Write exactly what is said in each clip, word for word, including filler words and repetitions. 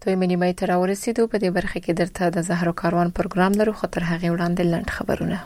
دویمه نیمه ته راورسېدو. په دې برخه کې درته د زهرو کاروان پروګرام لرو، خو تر هغه وړاندې لنډ خبرونه.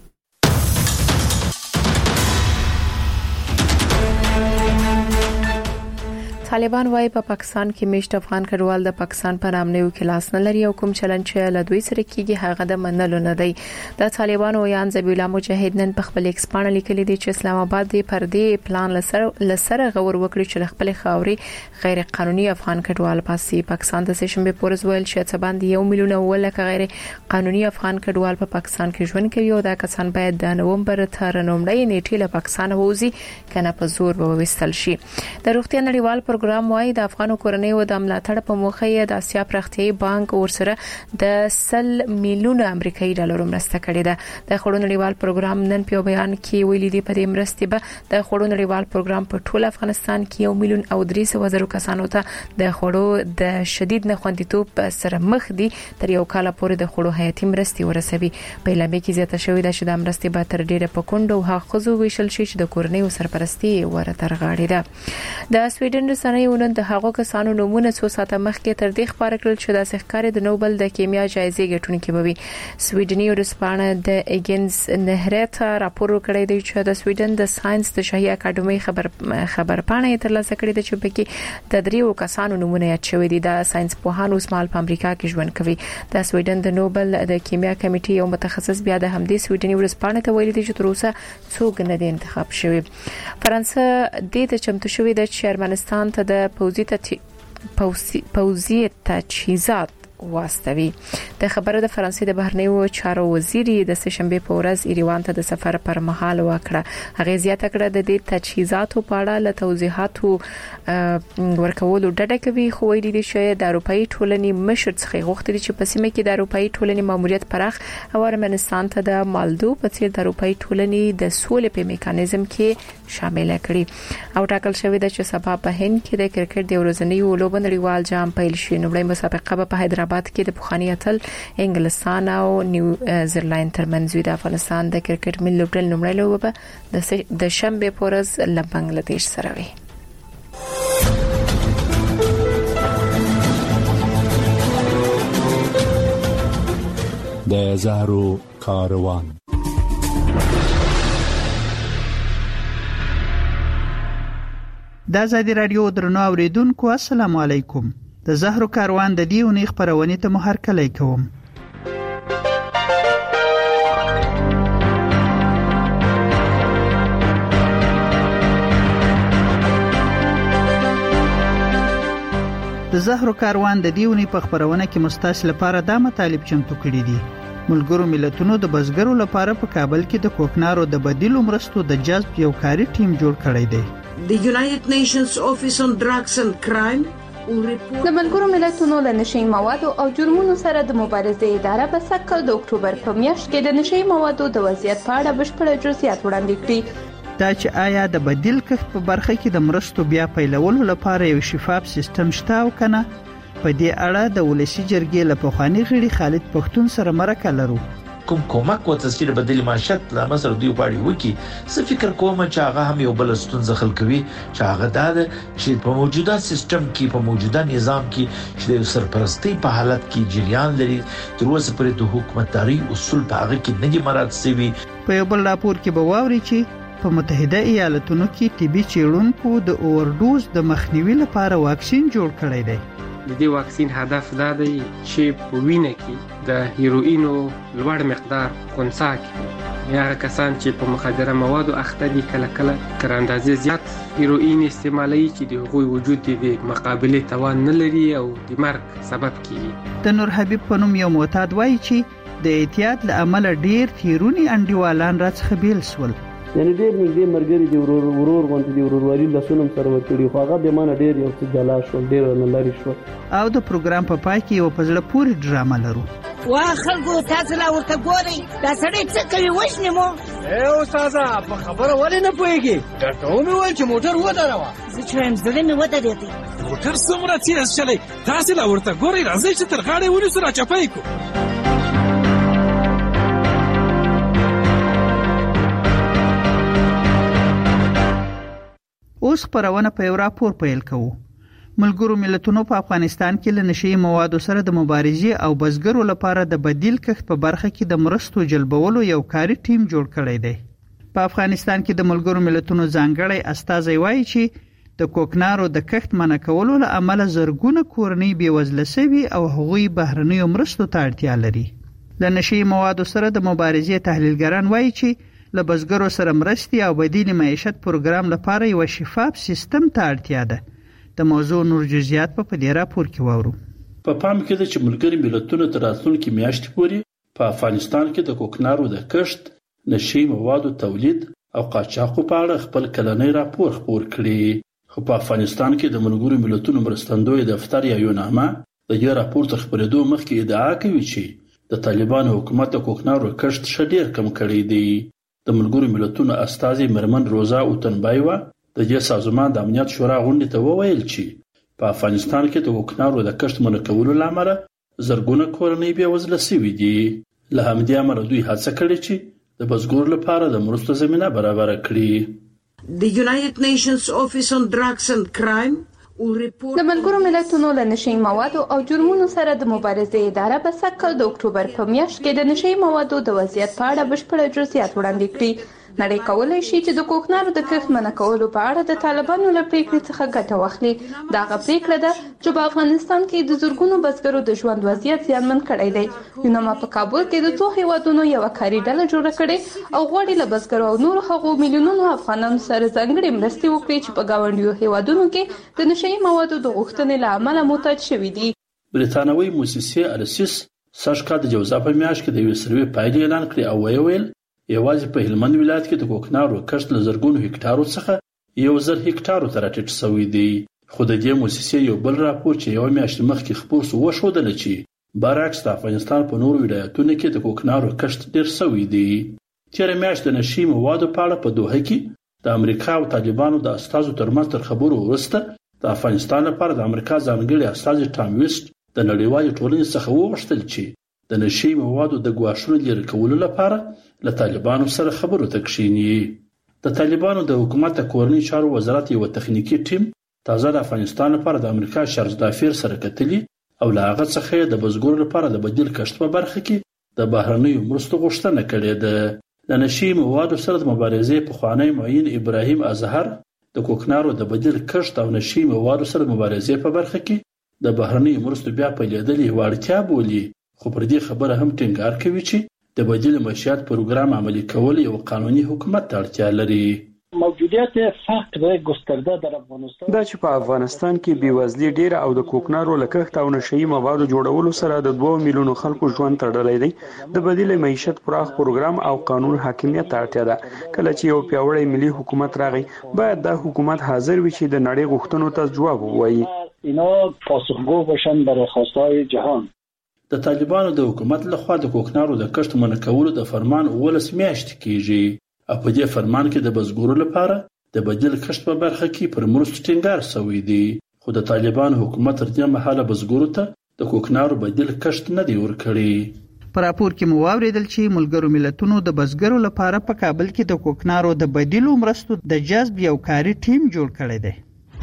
طالبان وايي په پاکستان کې میشت افغان کډوال د پاکستان په نامنیو کې لاس نه لري او کوم چلن چې له دوی سره کیږي هغه د منلو نه دی. د طالبانو یان ذبیح الله مجاهد نن په خپل ایکس باندې لیکلي دي چې اسلام آباد د پردې پلان لسره لسره غور وکړي چې خپل خاوري غیر قانوني افغان کډوال پاسي پاکستان د سشنبه پورز ویل چې څه باندې یو میلیون ولکه غیر قانوني افغان کډوال په پاکستان کې ژوند کوي او دا کسان باید د نوومبر تر نومړۍ نیټې له پاکستان ووزي کنه په زور وويستل شي. د روغتیا نړیوال پروګرام وايي د افغانو کورنیو د ملاتړ په موخه یې د اسیا پرختیايي بانک ورسره د سل میلیون امریکایي ډالر مرسته کړې ده. د خړو نړیوال پروګرام نن په بیان کې ویلي دی په دې مرستې به د خړو نړیوال پروګرام په ټول افغانستان کې یو میلیون او درې سوه زره کسانو ته د خړو د شدید نخوندیتوب سره مخ دي تر یو کال پورې د خړو حیاتي مرستې ورسوي. په اعلامیه کې زیاته شوې ده چې د مرستې به تر ډیره په کندو او حقوقو ویشل شي چې د کورنیو سرپرستی ورته رغاړي ده. د سویډن رسنیو د هغو کسانو نمونه څو ساعته مخکې تر دې خبره کړل چې د سحکاري د نوبل د کیمیا جایزې ګټونکي بوي. سویډني ورسپانه د ایګنز نهرت راپور کړی دی چې د سویډن د ساينس د شاهي اکاډمي خبر خبرپاڼه ترلاسه کړې ده چې پکې د دریو کسانو نمونه یاد شوی دي. د ساينس پوهانو اسمال په امریکا کې ژوند کوي. د سویډن د نوبل د کیمیا کمیټې یو متخصص بیا د همدې سویډني ورسپانه ته ویلي دی چې تر اوسه څوک نه دی انتخاب شوی. فرانسه د ته چمتو شوی د ارمنستان ته د پوزي ته پوزي تجهیزات واستوي. د خبره د فرانسې د بهرنیو چارو وزیر د سشنبه په ورځ ایروان ته د سفر پر مهال وکړه. هغه زیاته کړه د دې تجهیزاتو په اړه له توضیحاتو ورکولو ډډه کوي، خو ویلي دي چې د اروپאי ټولنې مشر څخه غوښتل چې په سیمه کې د اروپאי ټولنې ماموریت پراخ او ارمنستان ته د مالدو په څیر د اروپאי ټولنې د سولې په میکانیزم کې شامل کړي. او ټاکل شوی د چې سبا په هند کې د کرکټ د ورځنیو لوبو نړیوال جام پیل شي. نوړی مسابقه په حیدرآباد کې د پوخانی اتل انګلستان او نیوزیلند ترمنځ د افغانستان د کرکټ ملي لوبډل نومړی لوبه د شنبه په ورځ له بنگلاديش سره وي. د زهرو کاروان. د آزادی رادیو درنو اوریدونکو السلام علیکم. د زهرو کاروان د دې ونې خبرونه ته مو هرکلی کوم. د زهرو کاروان د دې ونې په خبرونه کې مستاس لپاره د مطالب چمتو کړي دي. ملګرو ملتونو د بزګرو لپاره په کابل کې د کوکنارو د بدیلو مرستو د جذب یو کاري ټیم جوړ کړی دی. The United Nations Office on Drugs and Crime د ملګرو ملتونو له نشئی موادو او جرمونو سره د مبارزې اداره په سکل د اکتوبر په میاشت کې د نشئی موادو د وضعیت په اړه بشپړ جزئیات وړاندې کړي. دا چې آیا د بدیل کښت په برخه کې د مرستو بیا پیلولو لپاره یو شفاف سیستم شته او کنه، په دې اړه د ولسی جرګې له پخوانی غړي خالد پښتون سره مرکه لرو. کوم کومک و تسهیل بدلی معیشت لا مسر دیو پاړي وکي څه فکر کوم چې هغه هم یو بل ستونزه خل کوي چې هغه د چې په موجوده سیستم کې په موجوده نظام کې چې د سرپرستی په حالت کې جریان لري تر اوسه پرې د حکومتداري اصول په هغه کې نه دي مراعات شوي. په یو بل راپور کې به واوري چې په متحده ایالاتونو کې طبي چیرونکو د اوورډوز د مخنیوي لپاره واکسین جوړ کړی دی. د دې واکسین هدف دا دی چې په وینه کې د هیروینو لوړ مقدار خنثی کړي. یا کسان چې په مخدره موادو اخته دي کله کله تر اندازې زیات هیروین استعمالوي چې د هغوی وجود د مقابله توان نه لري او د مرګ سبب کیږي. د نور حبیب په نوم یو معتاد وایي چې د احتیاط له امله ډیر تیرونی انډیوالان راڅخه بیل سول. یعنی ډیر نږدې مرګري دی ورور ورور غونډې دی وروروالي لسونم سره ورکړي خو هغه به مانه ډیر یو څه جلا شو ډیر نه لري شو. او د پروګرام په پای کې یو پزله پوری ډرامه لرو. وا خلکو تاسو لا ورته ګورئ دا سړی څه کوي وښنه مو اے استاذه په خبره ولې نه پوهیږي درته مې وایي چې موټر ودروه زه چې هم زړه مې ودرېدی موټر څومره تیز چلی تاسو لا ورته ګورئ راځئ چې تر غاړې ونیسو راچپی کړو. اوس خبرونه په یو راپور پیل کوو. ملګرو ملتونو په افغانستان کې له نشئی موادو سره د مبارزې او بزګرو لپاره د بدیل کښت په برخه کې د مرستو جلبولو یو کاري ټیم جوړ کړی دی. په افغانستان کې د ملګرو ملتونو ځانګړی استازی وایي چې د کوکنارو د کښت منع کولو له امله زرګونه کورنۍ بېوزله شوي او هغوی بهرنیو مرستو ته اړتیا لري. له نشئی موادو سره د مبارزې تحلیلګران وایي چې له بزګرو سره مرستې او بدیل معیشت پروګرام لپاره یو شفاف سیستم ته اړتیا ده. د موضوع نور جزئیات په دې راپور کې واورو. په پام کې ده چې ملګري ملتونه تر راتلونکي میاشتې پورې په افغانستان کې د کوکنارو د کښت، نشئی موادو تولید او قاچاقو په اړه خپل کلنی راپور خپور کړي. خو په افغانستان کې د ملګرو ملتونو مرستندوی دفتر یا یونامه د دې راپور تر خپرېدو مخکې ادعا کوي چې د طالبانو حکومت د کوکنارو کښت ښه ډېر کم کړی دی. د ملګرو ملتونو استازي مرمن روزا اوتنبایوا د دې سازمان د امنیت شورا غونډې ته وویل چې په افغانستان کې د کوکنارو د کښت منع کولو لامل زرګونه کورنۍ بېوزله شوي دي. له همدې امله دوی هڅه کړې چې د بزګرو لپاره د مرستو زمینه برابره کړي. The United Nations Office on Drugs and Crime د ملګرو ملتونو له نشئی موادو او جرمونو سره د مبارزې اداره په سږ د اکتوبر په میاشت کې د نشئی موادو د وضعیت په اړه بشپړ جزئیات وړاندې کړي. نړۍ کولای شي چې د کوکنارو د کښت منع کولو په اړه د طالبانو له پریکړې څخه ګټه واخلي. دا هغه پریکړه ده چې په افغانستان کې د زرګونو بزګرو د ژوند وضعیت زیانمن کړی دی. یوناما په کابل کې د څو هیوادونو یو کاري ډله جوړه کړې او غواړي له بزګرو او نورو هغو میلیونونو افغانانو سره ځانګړې مرستې وکړي چې په ګاونډیو هیوادونو کې د نشئی موادو د غوښتنې له امله محتاج شوي دي. بریتانوي موسسې السیس سږ کال د جوزا په میاشت کې د یوې سروې پایلې اعلان کړې او ویل یوازې په هلمند ولایت کې د کوکنارو کښت له زرګونو هکټارو څخه یو زر هکټارو ته راټیټ شوی دی. خو د دې موسسې یو بل راپور چې یو میاشت مخکې خپور شو وښودل چې برعکس د افغانستان په نورو ولایتونو کې د کوکنارو کښت ډېر شوی دی. تېره میاشت د نشئی موادو په اړه په دوحه کې د امریکا او طالبانو د استازو ترمنځ تر خبرو وروسته د افغانستان لپاره د امریکا ځانګړي استازي ټام ویسټ د نړیوالې ټولنې څخه وغوښتل چې د نشئی موادو د ګواښونو لرې کولو لپاره له طالبانو سره خبرو ته کښیني. د طالبانو د حکومت د کورنۍ چارو وزارت یو تخنیکی ټیم تازه د افغانستان لپاره د امریکا شرز دافیر سره کتلی او له هغه څخه د بزګرو لپاره د بدیل کښت په برخه کې د بهرنیو مرستو غوښتنه کړې ده. د نشئی موادو سره د مبارزې پخوانی معین ابراهیم ازهر د کوکنارو د بدیل کښت او نشئی موادو سره د مبارزې په برخه کې د بهرنیو مرستو بیا پیلېدل یې وړتیا بولي. خو پر دې خبره هم ټینګار کوي چې د بدیل معیشت پروګرام عملي کول یو قانوني حکومت ته اړتیا لري. موجودیت فقر گسترده در افغانستان دا چې په افغانستان کې بیوزلي ډیره او د کوکنارو له کښت او نشئی موادو جوړولو سره د دوه میلیونو خلکو ژوند تړلی دی. د بدیل معیشت پراخ پروګرام او قانون حاکمیت ته اړتیا ده. کله چې یو پیاوړی ملي حکومت راغی باید دا حکومت حاضر وي چې د نړۍ غوښتنو ته ځواب ووایي. اینا پاسخگو باشن برای خواستهای جهان. د طالبانو د حکومت لخوا د کوکنارو د کښت منع کولو د فرمان ولس میاشتې کیږي او په دې فرمان کې د بزګرو لپاره د بدیل کښت په برخه کې پر مرستو ټینګار شوی دی. خو د طالبانو حکومت تر دې مهاله بزګرو ته د کوکنارو بدیل کښت نه دی ورکړی. په راپور کې مو واوریدل چې ملګرو ملتونو د بزګرو لپاره په کابل کې د کوکنارو د بدیلو مرستو د جذب یو کاري ټیم جوړ کړی دی.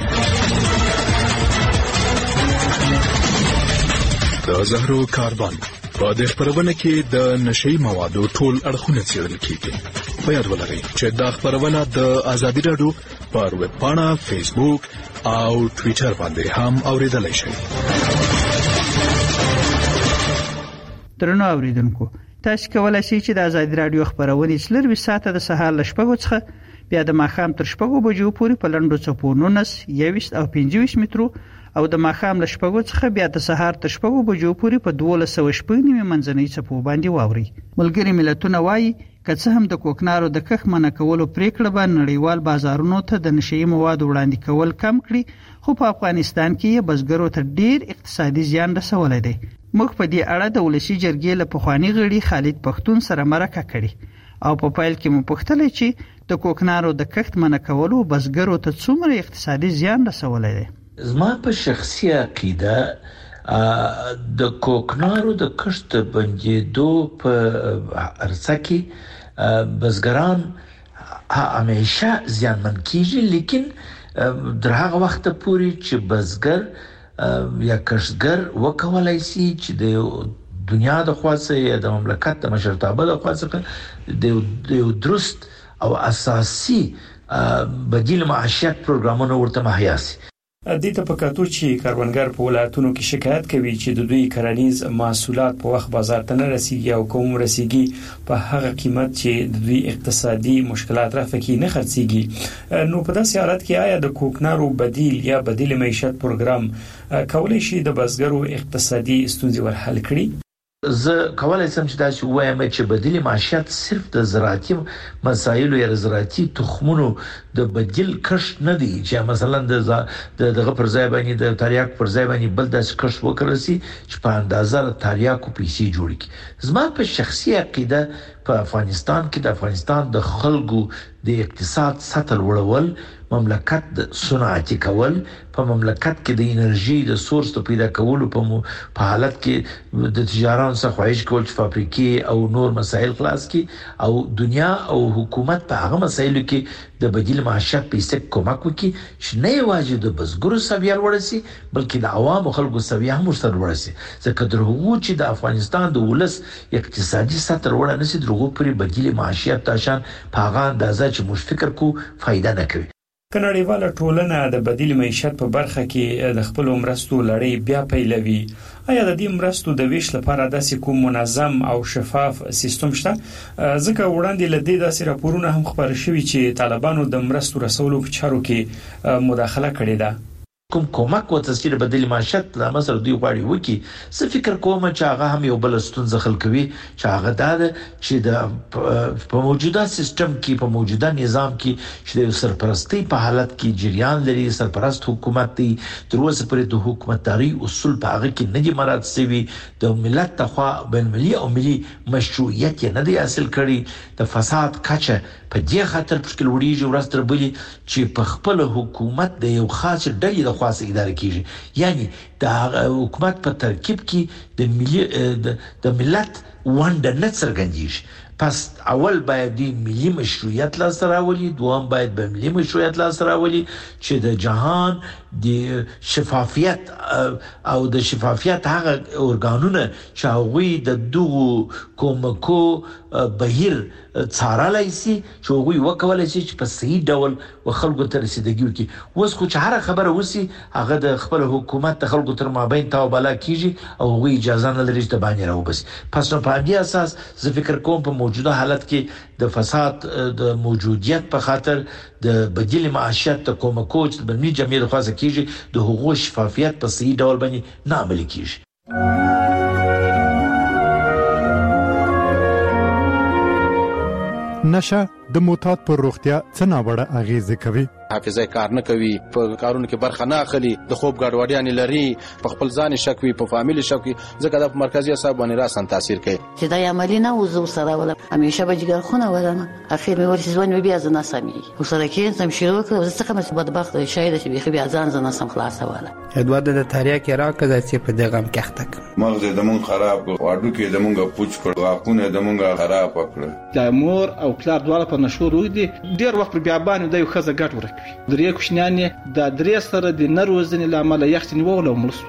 د زهرو کاروان په دې خبرونه کې د نشئی موادو ټول اړخونه څېړل کیږي. په یاد ولرئ چې دا خبرونه د ازادي راډیو پر ویب پاڼه، فیسبوک او ټوئیټر باندې هم اوریدلای شئ. درنو اوریدونکو، تاسو کولای شئ چې د ازادي راډیو خبرونه څلور ساعته د سهار ل شپږو څخه بیا د ماښام تر شپږو بجو پورې په لنډو څپو نولس، یوویشت او پنځه ویشت مترو او د ماښام له شپږو څخه بیا د سهار تر شپږو بجو پورې په دولس سوه شپږ نیمې منځنۍ څپو باندې واوري. ملګري ملتونه وایي که څه هم د کوکنارو د کښت منع کولو پریکړه به نړیوال بازارونو ته د نشئی موادو وړاندې کول کم کړي، خو په افغانستان کې یې بزګرو ته ډیر اقتصادي زیان رسولی دی. موږ په دې اړه د ولسی جرګې له پخوانی غړي خالد پښتون سره مرکه کړې او په پایل کې مو پوښتنه چې د کوکنارو د کښت منع کولو بزګرو ته څومره اقتصادي زیان رسولی دی. زما په شخصي عقیده د کوکنارو د کښت بندیدو په ارڅه کې بزګران همیشه زیانمن کیږي، لیکن در هغه وخت پورې چې بزګر یا کښتګر وکولای شي چې د دنیا د خاصه یا د مملکت د مشرتابه د خاصه د درست او اساسي بدیل معیشت پروګرامونه ورته مهیا سي. د ته په کاتو چې کاروبارګر په ولایتونو کې شکایت کوي چې د دوی کرنیز محصولات په وخت بازار ته نه رسیږي او کوم رسیږي په هغه قیمت چې د دوی اقتصادي مشکلات رافع کې نه خرڅيږي، نو په داسې حالت کې آیا د کوکنارو بدیل یا بدیل معیشت پروګرام کولای شي د بزګرو اقتصادي ستونزې ورحل کړي؟ زه کولای شم چې دا چې وایم چې بدیل معیشت صرف د زراعتي مسایلو یا زراعتي تخمونو د بدیل کښت نه دی چې مثلا د دغه پر ځای باندې د تریاک پر ځای باندې بل د کښت وکړل شي چې په اندازه تریاکو پیسې جوړ کړي. زما په شخصي عقیده په افغانستان کې د افغانستان د خلکو د اقتصاد سطح لوړول، مملکت د صنعتي کول، په مملکت کې د انرژي د سورس ته پیدا کولو په حالت کې د تجارت څخه خواهش کول چې فابریکې او نور مسایل خلاص کی او دنیا او حکومت په هغه مسایلو کې د بدیل معیشت په استک کومک وکړي چې نه یوازې د بزګرو سویه ورسي بلکې د عوامو خلکو سویه هم ورسره ورسي. ځکه درغو چې د افغانستان د ولس اقتصادي سطح ورته نشي درغو پرې بدیل معیشت تاشان په هغه اندازه چې موږ فکر کو فائدہ نه کوي. کنړیواله ټولنه د بدیل معیشت په برخه کې د خپل مرستو لړۍ بیا پیلوي. آیا د دې مرستو د ویش لپاره داسې کوم منظم او شفاف سیستم شته؟ ځکه وړاندې لدې داسې راپورونه هم خبر شوي چې طالبانو د مرستو رسولو په چارو کې مداخله کړې ده. کوم کومک و تصویر بدیل معیشت لا مثلا دوی غواړي وکي څه فکر کوم چې هغه هم یو بل ستونزه خلکوي چې هغه دا چې د په موجوده سیستم کې په موجوده نظام کې چې د سرپرستی په حالت کې جریان لري، سرپرست حکومت دی تر اوسه پورې د حکومتداري اصول په هغه کې نه دي مراعات شوي، د ملت تخوا بین ملي او ملي مشروعیت نه دی حاصل کړي، د فساد کچه په دې خاطر مشکل وړيږي ورستر بلی چې په خپل حکومت د یو خاص ډلې د خاصه اداره کیږي، یعنی د حکومت په ترکیب کې د ملي د ملت ونډه نه څرګندېږي. پس اول باید دی ملي مشروعیت لاسته راولي، دوم باید به ملي مشروعیت لاسته راولي چې د جهان د شفافیت او د شفافیت هغه ارګانونه چې هغوی د دغو کومکو بهیر څارلای شي چې هغوی وکولای شي چې په صحیح ډول خلکو ته رسیدګي وکړي. اوس خو چې هر خبره وسی هغه د خپل حکومت د خلکو تر مابین تاو بالا کیږي او هغوی اجازه نه لري چې باندې راوبسي. پس نو په دې اساس زه فکر کوم په موجوده حالت کې د فساد د موجودیت په خاطر د بدیل معیشت د کومکو چې د بنی جمعیت خاصه کیږي د حقوق شفافیت په صحیح ډول باندې نه عملي کیږي. نشه د معتاد پر روغتیا څه ناوړه اغیزه کوي؟ حافظه کار نه کوي، په کارونو کې برخه نه اخلي، د خوب ګډوډیان لري، په خپل ځان شک وي، په فامیل شک وي، ځکه د مرکزی اعصاب باندې راسن تاثیر کوي. چې دا عملی نه وزو سره ولا همیشه به جګر خونه ولنه اخر مې ورسې ځوان بیا ځنه سمي وسره کې سم شروع کړ څه کوم بدبخت شاید چې بیا ځان ځنه سم خلاص ولا ادوارد د تاریخ کې راکړه چې په دغه کښتک مغز د مون خراب واډو کې د مونږه پوچ کړ واقونه د مونږه خراب کړ. د مور او پلار دواړه په نشو روي دي ډیر وخت بیا باندې د یو خزه ګټ ورکوي. درې کوښنیانې د درې سره د نروزنې لامل یختنی وول او مرسو.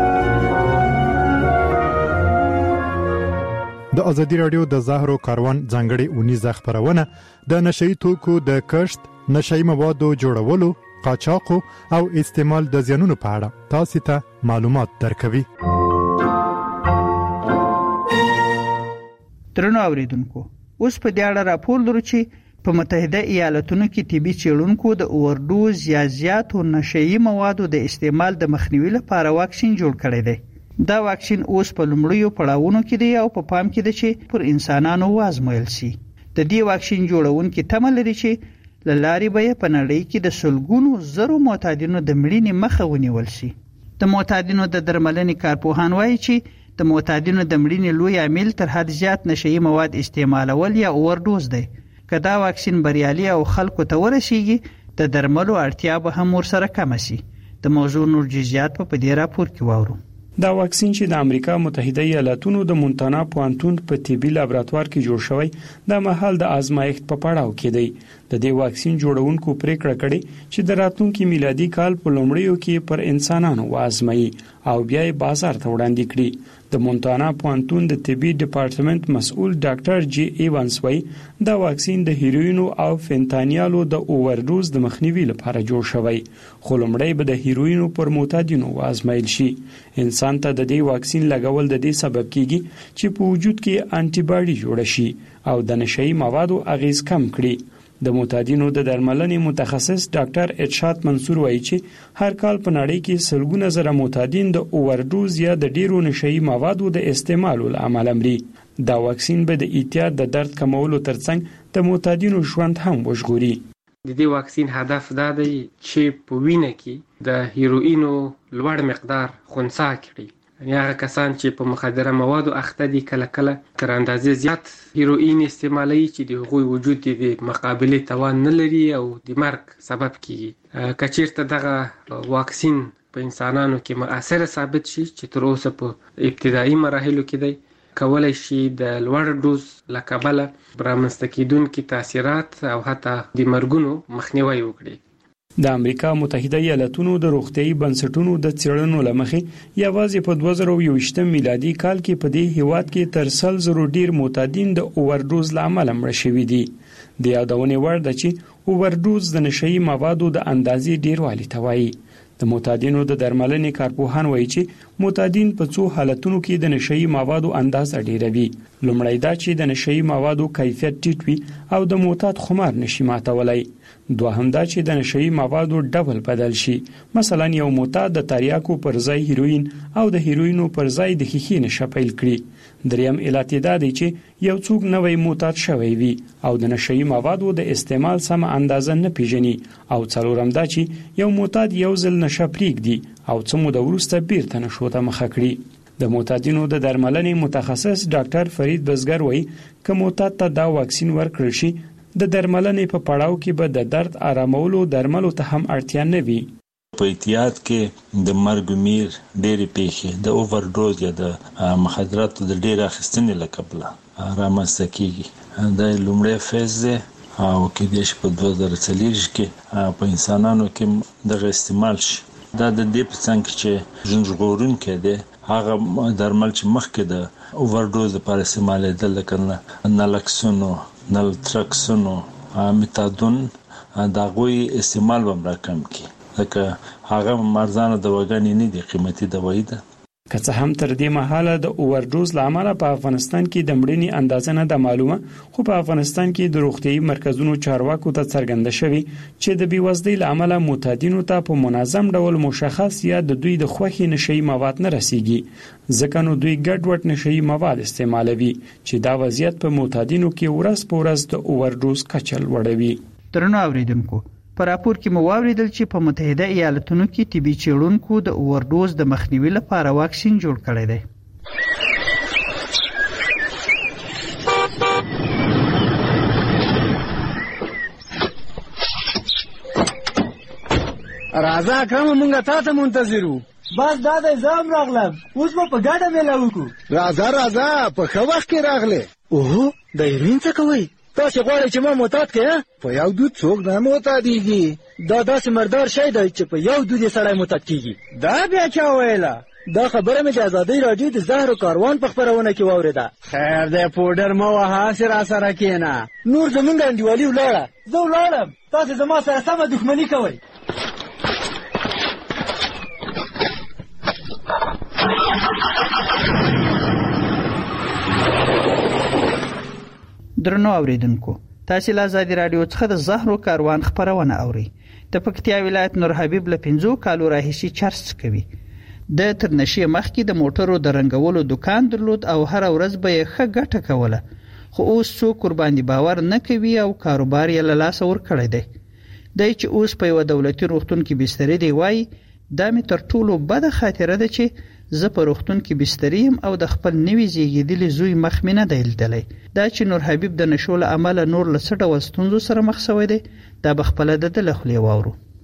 د ازادي رادیو د زهرو کاروان ځانګړي اونیزه خبرونه د نشئی توکو د کښت، نشئی موادو جوړولو، قاچاق او استعمال د زیانونو په اړه تاسو ته معلومات درکوي. درنو اوریدونکو، اوس په دې اړه راپور لرو چې په متحده ایالاتونو کې طبي څېړونکو د اوورډوز یا زیاتو نشئی موادو د استعمال د مخنیوي لپاره واکسین جوړ کړی دی. دا واکسین اوس په لومړیو پړاوونو کې دی او په پام کې دی چې پر انسانانو وازمویل شي. د دې واکسین جوړونکو تمه لري چې له لارې به په نړۍ کې د سلګونو زرو معتادینو د مړینې مخه ونیول شي. د معتادینو د درملنې کارپوهان وایي چې د معتادینو د مړینې لوی عامل تر حد زیات نشئی مواد استعمالول یا اوورډوز دی. که دا واکسین بریالي او خلکو ته ورسیږي د درملو اړتیا به هم ورسره کم شي. د موضوع نور جزئیات په دې راپور کې واورو. دا واکسین چې د امریکا متحده ایالاتونو د مونتانا پوهنتون په طبي لابراتوار کې جوړ شوی د مهال د آزمایښت په پړاو کې دی. د دې واکسین جوړونکو پریکړه کړې چې د راتلونکي میلادي کال په لومړیو کې پر انسانانو وازمایي او بیا یې بازار ته وړاندې کړي. د مونتانا پوهنتون د طبي ډپارټمنټ مسؤل ډاکټر جی ایوانس وایي دا واکسین د هیروینو او فنتانیالو د اوورډوز د مخنیوي لپاره جوړ شوی، خو لومړی به د هیروینو پر معتادینو وازمایل شي. انسان ته د دې واکسین لګول د دې سبب کیږي چې په وجود کې انټي باډي جوړ شي او د نشئی موادو اغیز کم کړي. د معتادینو د درملنې متخصص ډاکټر ارشاد منصور وایي چې هر کال په نړۍ کې سلګونه زره معتادین د اوورډوز یا د ډیرو نشئی موادو د استعمال له امله مري. دا واکسین به د اعتیاد د درد کمولو ترڅنګ د معتادینو ژوند هم وژغوري. د دې واکسین هدف دا دی چې په وینه کې د هیروینو لوړ مقدار خنثی کړي. یعنی هغه کسان چې په مخدره موادو اخته دي کله کله تر اندازې زیات هیروین استعمالوي چې د هغوی وجود د مقابله توان نه لري او د مرګ سبب کیږي. که چیرته دغه واکسین په انسانانو کې مؤثر ثابت شي چې تر اوسه په ابتدایي مراحلو کې دی، کولای شي د لوړ دوز له کبله رامنځته کېدونکي تاثیرات او حتی د مرګونو مخنیوی وکړي. د امریکا متحده ایالاتونو د روغتیايي بنسټونو د څېړنو لمخې یوازې په دوه زره یوویشتم میلادي کال کې په دې هیواد کې تر سل زرو ډیر معتادین د اوورډوز له امله مړه شوي دي. د یادونې وړ ده چې اوورډوز د نشئی موادو د اندازې ډیروالی ته وایي. د معتادینو د درملنې کارپوهان وایي چې معتادین په څو حالتونو کې د نشئی موادو اندازه ډیروي. لومړی دا چې د نشئی موادو کیفیت ټیټ وي او د معتاد خمار نشي ماتولای. دوهم دا چې د نشئی موادو ډبل بدل شي، مثلا یو معتاد د تریاکو پر ځای هیروین او د هیروینو پر ځای د خیخي نشه پیل کړي. دریم علت دا دی چې یو څوک نوې معتاد شوی وي او د نشئی موادو د استعمال سم اندازه نه پیژني، او څلورم دا چې یو معتاد یو ځل نشه پرېږدي او څه موده وروسته بیرته نشو ته مخه کړي. د معتادینو د درملنې متخصص ډاکټر فرید بزګر وایي که معتاد ته دا واکسین ورکړل شي د درملنې په پړاو کې به د درد آرامولو درملو ته هم اړتیا نه وي. په احتیاط کې د مرګ میر ډېرې پیښې د اوورډوز یا د مخدراتو د ډېر اخیستنې له کبله رامنځته کېږي. دا لومړی فیز دی او کېدای شي په دوه زره څلوېښت کې په انسانانو کې دغه استعمال شي. دا د دې په څنګ کې چې ژوند ژغورونکی دی، هغه درمل چې مخکې د اوورډوز لپاره استعمالېدل لکه نالکسون، نالترکسون، میتادون، د هغوی استعمال به هم راکم کړي ځکه هغه ارزانه دواګانې نه دي، قیمتي دوايي ده. که څه هم تر دې مهاله د اوورډوز له امله په افغانستان کې د مړینې اندازه نه ده معلومه، خو په افغانستان کې د روغتیايي مرکزونو چارواکو ته څرګنده شوي چې د بېوزلۍ له امله معتادینو ته په منظم ډول مشخص یا د دوی د خوښې نشئی مواد نه رسیږي، ځکه نو دوی ګډوډ نشئی مواد استعمالوي چې دا وضعیت په معتادینو کې ورځ په ورځ د اوورډوز کچه لوړوي. درنو اوریدونکو، په راپور کې مو واوریدل چې په متحده ایالاتونو کې طبي څېړونکو د اوورډوز د مخنیوي لپاره واکسین جوړ کړی دی. راځه اکرم، مونږ تا ته منتظر وو. بس دا د زام راغلم، اوس به په ګډه میله وکړو. راځه راځه، په ښه وخت کې راغلی. اوهو، د هیروین څه کوئ؟ تاسې غواړئ چې ما معتاد کړې؟ په یو دود څوک نه معتادېږي. دا داسې مردار شی دی چې په یو دود یې سړی معتاد کېږي. دا بیا چا ویله؟ دا خبره مې د ازادۍ راډیو د زهرو کاروان په خپرونه کې واورېده. خیر دی، پوډر مه وهه، هسې راسره کښېنه. نور زمونږ انډیوالي ولاړه. زه ولاړم، تاسې زما سره سمه دښمني کوئ. درنو اوریدونکو، تاسو له آزادي رادیو څخه د زهرو کاروان خبرونه اورئ. د پکتیا ولایت نور حبیب له پنځو کالو راهیسي چرس کوي. د تر نشي مخکې د موټرو د رنګولو دکان درلود او هر ورځ به یې ښه ګټه کوله، خو اوس څوک قرباني باور نه کوي او کاروبار یې له لاسه ورکړی دی. دی چې اوس په یو دولتي روغتون کې بسترې دی وایي دا مې تر ټولو بده خاطره ده چې زه په روغتون کې بسترې یم او د خپل نوي زیږېدلي زوی مخ مې نه دی لیدلی. دا چې نور حبیب د نشو له امله نور له څه ډول ستونزو سره مخ شوی دی، دا به خپله د ده له خولې واورو.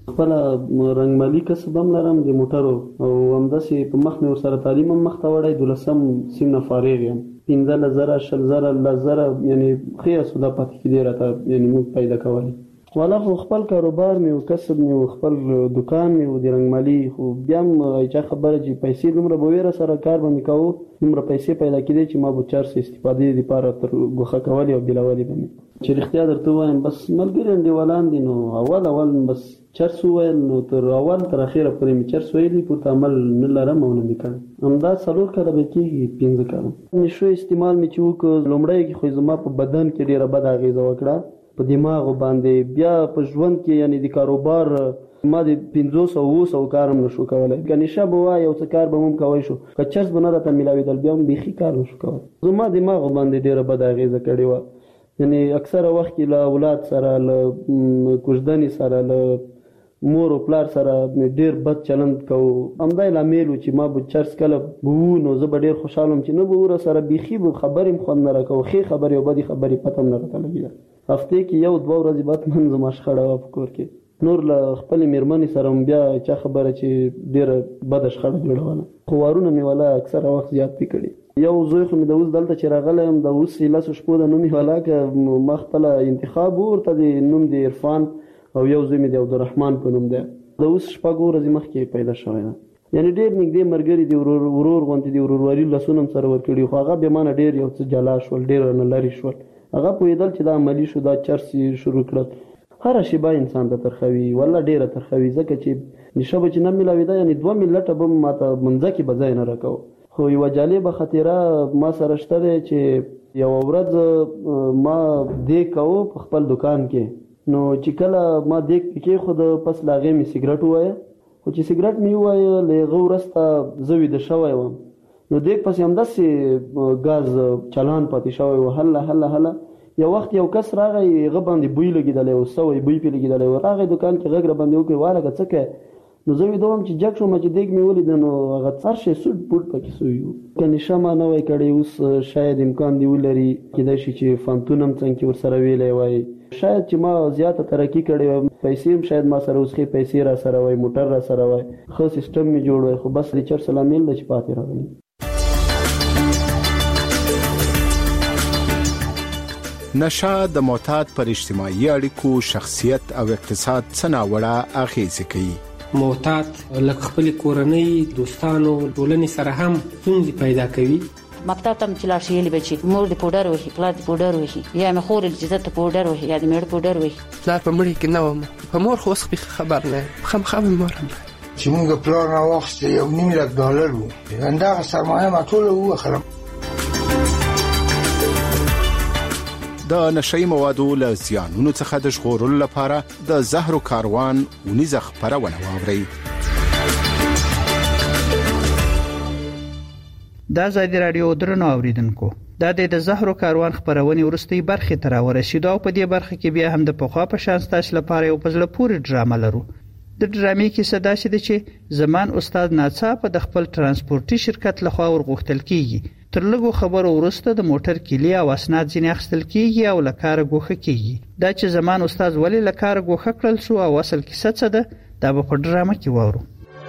خپل رنگمالي کسب هم لرم د موټرو او همداسې په مخ مې ورسره تعلیم هم مخته وړی دولسم سیم نه فارغ یم پنځلس زره شل زره لس زره یعنې ښې اسوده پاتې کېدې راته یعنې موږ پیدا کولی والا خو خپل کاروبار مې و کسب مې و خپل دکان مې و د رنګمالي خو بیا هم چا خبره چې پیسې دومره به ویره سره کار به مې کوو دومره پیسې پیدا کېدې چې ما به چارس استفادې دپاره تر ګوښه کولې او بېلولې به مې چې رښتیا درته ووایم بس ملګري انډیوالان دي نو اول اول بس چرس وویل نو تر اول تر اخره پورې مې چرس ویلي پورته عمل نه لرم او نه مې کړی همدا څلور کاله به کېږي پنځه کاله نشو استعمال مې چې وکړ لومړی کې خو زما په بدن کې ډېره بده اغېزه وکړه په دماغو باندې بیا په ژوند کې یعنې د کاروبار ما د پنځوس او اووه سوو کار هم نشو کولی که نشه به وای یو څه کار به هم کوی شو که چرس به نه راته میلاوېدل بیا هم بیخي کار نشو کولی زما دماغو باندې ډېره بده اغېزه کړې وه یعنې اکثره وخت کې له اولاد سره له کوژدنې سره له مور او پلار سره ډېر بد چلند کوو همدا یې لامل و چې ما به چرس کله به وو نو زه به ډېر خوشحاله وم چې نه به ور سره بیخي به خبرې هم خوند نه راکوو ښې خبرې او بدې خبرې پته هم نه راته لګېده هفتې کې یو دوه ورځې بعد من زما شخړه وه په کور کې نور له خپلې مېرمنې سره هم بیا چا خبره چې ډېره بده شخړه جوړوله خو وارونه مې والا اکثره وخت زیات پې کړي یو زوی خو مې د اوس دلته چې راغلی یم د اوس لسو شپو د نوم یې والا که ما خپله انتخاب و ورته د نوم د عرفان او یو زوی مې د عبدالرحمن په نوم دی د اوس شپږ ورځې مخکې پیدا شوی ده یعنې ډېر نږدې ملګري دي ورور ورور غوندې د ورورولي لاسونه هم سره ورکړي خو هغه بې مانه ډېر یو څه جلا شول ډېر رانه لرې شول هغه پوهېدل چې دا عملي شو دا چرس یې شروع کړل هره شیبه انسان ته ترخوي والله ډېره ترخوي ځکه چې نشه به چې نه میلاوېده یعنې دوه ملټه به ما ته منځه کې به ځای نه راکوو خو یوه جالبه خاطره ما سره شته دی چې یوه ورځ ما دیګ کوو په خپل دکان کې نو چې کله ما دیګ پې کېښود پس له هغې مې سګرټ ووایه خو چې سګرټ مې ووایه له هغه وروسته زه ویده شوی وم نو دیګ پسې همداسې ګاز چالان پاتې شوی و هله هله هله یو وخت یو کس راغی هغه باندې بوی لګېدلی و سوی بوی پې لګېدلی و راغی دکان کې غږ را باندې وکړې والګه څه کوې نو زه ویده وم چې جګ شوم چې دیګ مې ولیده نو هغه څر شی سوټ بوټ پکې سوي وو که نشه ما نه وای کړی اوس شاید امکان دی ولري کیدای شي چې فانتون هم څنګه ورسره ویلی وای شاید چې ما زیاته ترقي کړې وای پیسې هم شاید ما سره اوس ښې پیسې را سره وای موټر را سره وای ښه سیسټم مې جوړ وای خو بس د چرس لامل ده چې پاتې راغلی نشه د معتاد پر اجتماعي اړیکو شخصیت او اقتصاد څه ناوړه اغېزې کوي معتاد لکه خپل کورنۍ دوستانو ټولنې سره هم ستونزې پیدا کوي مکتب ته چې لاړ شي یلې به چې مور دې پوډر وهي پلار دې پوډر وهي یا مې خور چې زه ته پوډر وهي یا دې مېړه پوډر وهي پلار په مړي کې نه وم په مور خو اوس خبر نه خامخا مې مور هم چې موږ پلار راواخیستی یو نیم لک ډالر و همدغه سرمایه ما ټوله ووخلم د نشئی موادو له زیانونو څخه د ژغورلو لپاره د زهرو کاروان ونیزه خپرونه واورئ. دا ازادي رادیو درنو اوریدونکو دا د زهرو کاروان خپرونې ورستۍ برخه تر ورسېدو او په دې برخه کې بیا هم د پخوا په شان ستاسو لپاره یو پزله پوری ډرامه لرو. د ډرامې کې صدا شې د چې زمان استاد ناڅاپه د خپل ترانسپورتي شرکت لخوا ورغوښتل کیږي. تر لږو خبرو وروسته د موټر کلی او اسناد ځینې اخیستل کیږي او لکاره ګوښه کیږي. دا چې زمان استاد ولې لکاره ګوښه کړل شو او اصل کیسه څه ده دا به په ډرامه کې وورو.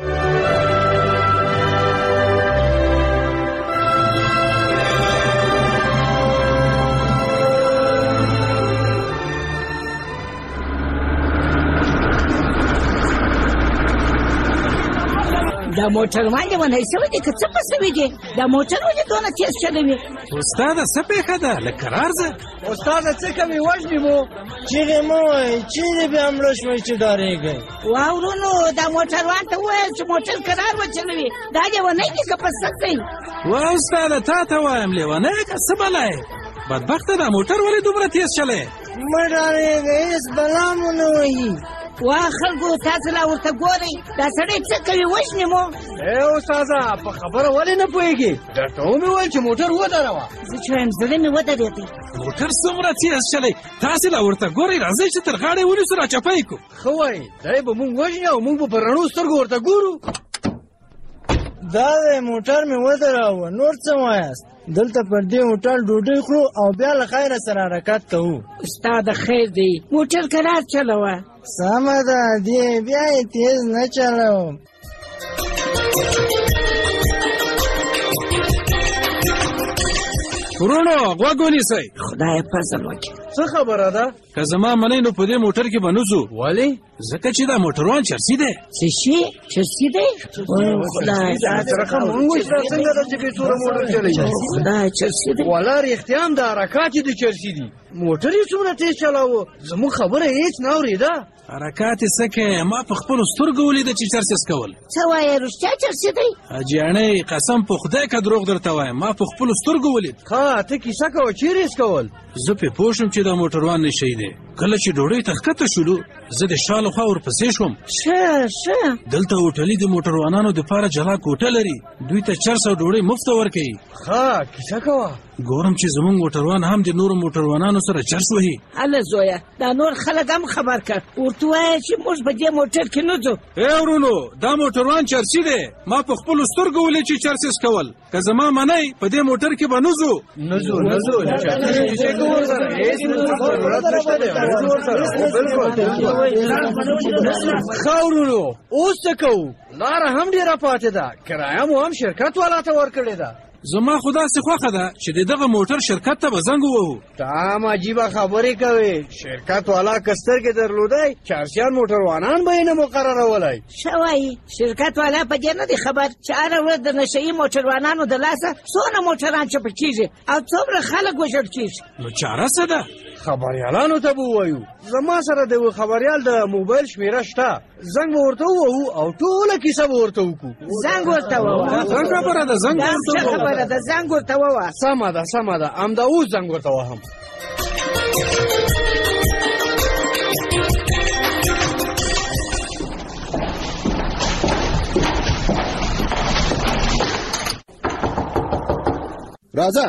دا موټر باندې ونې سوي دي که څه په سوي دي دا موټر ولې دونه تیز چلوي استاد څه پیښه ده لکه رارزه استاد څه کوي وژنې مو چیرې مو چیرې به امړه شوي چې ډارېږئ واورونو دا موټروان ته وویل چې موټر کرار وچلوي دا لیونی دي که په سد دی وا استاده تا ته وایم لیونی که څه بلی بدبخته دا موټر ولې دومره تیز چلی مه ډارېږئ هېڅ بلا مو نه وهي وا خلکو تاسو لا ورته ګورئ دا سړی څه کوي وژنې مو ای استاده په خبره ولې نه پوهېږي درته ومې ویل چې موټر ودروه زه چې وایم زړه مې ودرېدی موټر څومره تیز چلی تاسې لا ورته ګورئ راځئ چې تر غاړې ونیسو راچپی کړو ښه وایي دی به مونږ وژني او مونږ به په رڼو سترګو ورته ګورو دا دی موټر مې ودراوه نور څه وایاست دلته پر دې هوټل ډوډۍ خورو او بیا له خیره سره حرکت کوو استاده خیر دی موټر کرار چلوه سمه ده دی بیا یې تیز نه چلوم. ورونو غوږ ونیسئ. خدای فضل وکړي. څه خبره ده؟ که زما منئ نو په دې موټر کې به نه ځو. ولې؟ ځکه چې دا موټروان چرسي دی. څه شي؟ چرسي دی؟ خدای رقم ونګوش دا څنګه ده چې بې توره موټر چلوي؟ خدای چرسي دی. والا رښتیا هم د حرکات یې د چرسي دي. موټر یې څومره تیز چلاوه زموږ خبره هېڅ نه اورېده. حرکات یې څه کوې؟ ما په خپلو سترګو ولیده چې چرس یې څکول. څه وایې رښتیا چرسي دی؟ حاجیانۍ قسم په خدای که دروغ درته وایم ما په خپلو سترګو ولید. ښه ته کیسه کوه چیرې یې څکول؟ زه پې پوه شوم چې دا موټروان نشی دی. کله چې ډوډۍ ته ښکته شولو زه د شا له خوا ورپسې شوم. ښه ښه. دلته هوټلي د موټروانانو دپاره جلا کوټه لري. دوی ته چرس او ډوډۍ مفته ورکوي. ښه کیسه کوه. ګورم چې زموږ موټروان هم د نورو موټروانانو سره چرس وهي. هله زویه دا نور خلک هم خبر کړ. ورته ووایه چې موږ په دې موټر کې نه ځو. ای ورونو دا موټروان چرسي دی. ما په خپلو سترګو ولید چې چرس یې څکول. که زما منئ په دې موټر کې به نه ځو. نه ځو نه ځو کیسې کوو ورسره هېڅ ضرورت نشته دی. ښه ورونو اوس څه کوو؟ لاره هم ډېره پاتې ده. کرایه مو هم شرکت والا ته ورکړې ده. زما خو داسې خوښه ده چې د دغه موټر شرکت ته به زنګ ووهو. ته هم عجیبه خبرې کوې. شرکت والا که سترګې درلودی چارسیان موټروانان به یې نه مقررولای. ښه وایي شرکت والا په دې نه دی خبر چې هره ورځ د نشهیي موټروانانو د لاسه څونه موټران چپه کېږي او څومره خلک وژل کېږي. نو چاره څه ده؟ خبریالانو ته به ووایو. زما سره د یوه خبریال د موبایل شمېره شته. زنګ به ورته ووهو او ټوله کیسه به ورته وکړو. زنګ ورته ووهه. ښه خبره ده زنګ ورته ووهه. خبره ده زنګ ورته ووهه. سمه ده سمه ده همدا اوس زنګ ورته وهم. راځه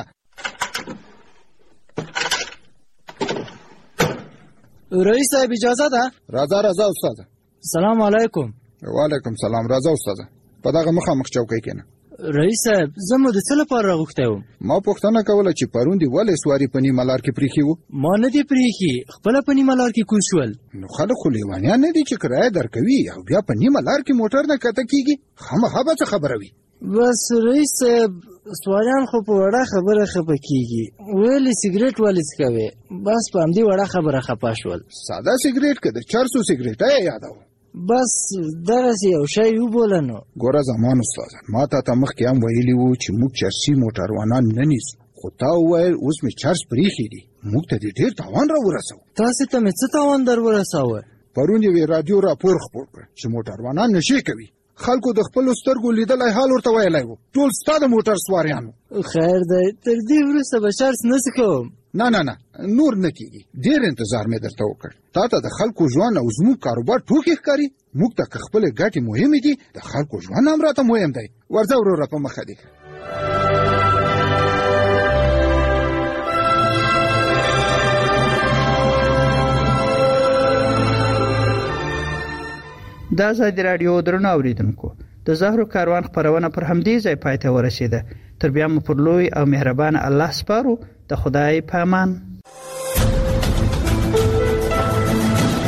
رئیس صاحب اجازه ده؟ راځه راځه استاده. سلام علیکم. وعلیکم سلام. راځه استاده په دغه مخامخ چوکۍ کېنه. رئیس صاحب زه مو د څه لپاره راغوښتی وم؟ ما پوښتنه کوله چې پرون دې ولې سواري په نیمه لار کې پرېښي وو؟ ما نه دي پرېښي خپله په نیمه لار کې کوز شول. نو خلک خو لیوانیان نه دي چې کرایه درکوي او بیا په نیمه لار کې موټر نه کته کېږي. خامخا به څه خبره وي. بس رئیس صاحب سواریان خو په وړه خبره خفه کېږي. ویلې سګرېټ ولې څکوې؟ بس په همدې وړه خبره خفه شول. ساده سګرېټ که د چرسو سګرېټه یې یادوه. بس دغسې یو شی وبوله نو. ګوره زمان استاده ما تا ته مخکې هم ویلي وو چې موږ چرسي موټروانان نه نیسو. خو تا وویل اوس مې چرس پرېښي دي. موږ ته دې ډېر تاوان را ورسو. تاسې ته مې څه تاوان در ورساوه؟ پرون یوې راډیو راپور خپور کړ چې موټروانان نشې کوي. خلکو د خپلو سترګو لیدلی حال ورته ویلی و. ټول ستا د موټر سواریانو. خیر دی تر دې وروسته به چرس نه څکوم. نه نه نه نور نه کېږي. ډېر انتظار مې درته وکړ. تا ته د خلکو ژوند او زموږ کاروبار ټوکې ښکاري. موږ ته که خپلې ګټې مهمې دي د خلکو ژوند هم راته مهم دی. ورځه وروره په مخه دي. د ازادي راډیو درنو اوریدونکو د زهرو کاروان خپرونه پر همدې ځای پای ته ورسېده. تر بیا مو پر لوی او مهربان الله سپارو. د خدای په امان.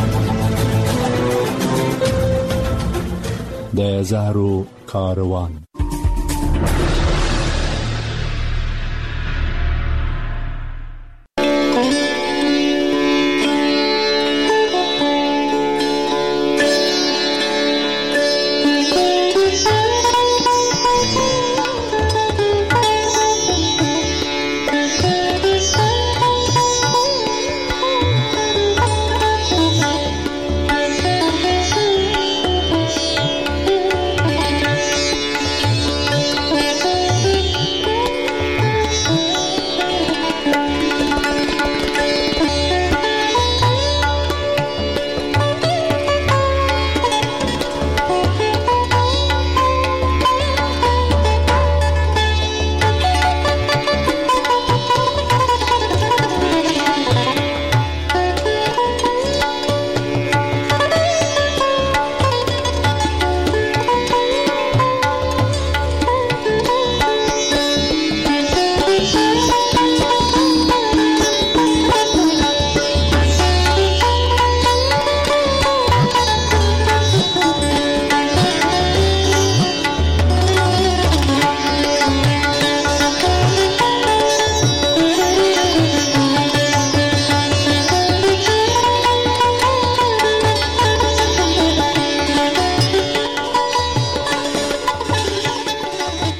د زهرو کاروان